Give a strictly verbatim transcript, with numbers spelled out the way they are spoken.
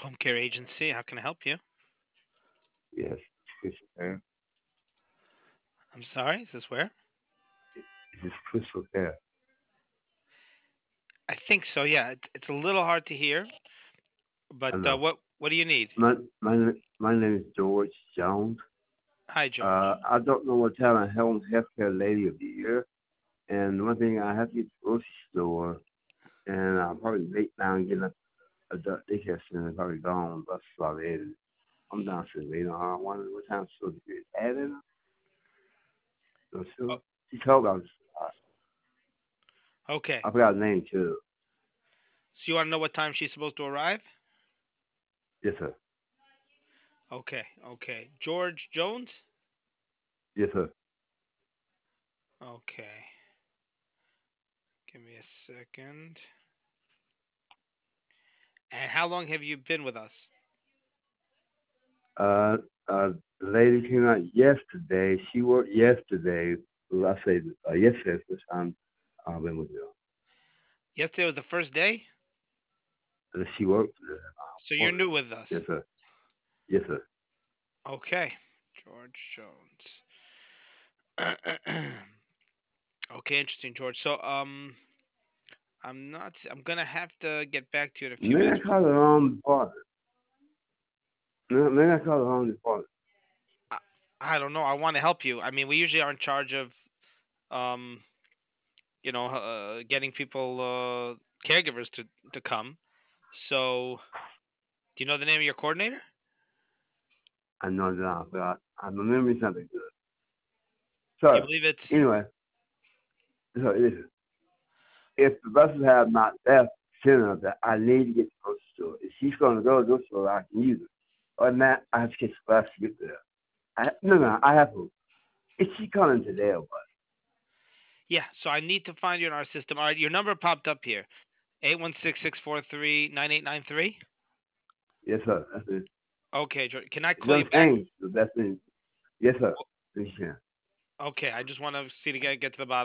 Home care agency. How can I help you? Yes, Crystal Care. I'm sorry. Is this where? This is Crystal Care. I think so. Yeah. It, it's a little hard to hear, but I uh, know. what what do you need? My my na- my name is George Jones. Hi, George. Uh, I don't know what kind of home healthcare lady of the year. And one thing, I have to get to the grocery store, and I'm probably late now and getting a adult daycare center probably gone. Bus already. I'm downstairs waiting on her. I wonder what time she'll be added. So Oh, she she told me I was. okay. I forgot the name too. So you want to know what time she's supposed to arrive? Yes sir. Okay. Okay. George Jones. Yes sir. Okay. Give me a second. And how long have you been with us? Uh, uh, the lady came out yesterday. She worked yesterday. Well, I say uh, yesterday for time I've been with you. Yesterday was the first day, And she worked. Uh, so you're morning. new with us. Yes sir. Yes sir. Okay. George Jones. Okay, interesting, George. So, um, I'm not. I'm gonna have to get back to you in a few Maybe I minutes. called the wrong department. No, maybe I called the wrong department. I, I don't know. I want to help you. I mean, we usually are in charge of, um, you know, uh, getting people, uh, caregivers to to come. So, do you know the name of your coordinator? I know that I forgot. I remember something good. You So believe it's? anyway, so listen. If the buses have not left soon enough that I need to get to the grocery store, if she's going to go to the grocery store, I can use it. Or not, I have to catch the bus to get there. I, no, no, I have to. Is she coming today or what? Yeah. So I need to find you in our system. All right. Your number popped up here. Eight one six six four three nine eight nine three. Yes, sir. That's it. Okay, George. Can I It's call you back? unchanged. So that's it. Yes, sir. Yes, sir. Okay. I just want to see to get get to the bottom.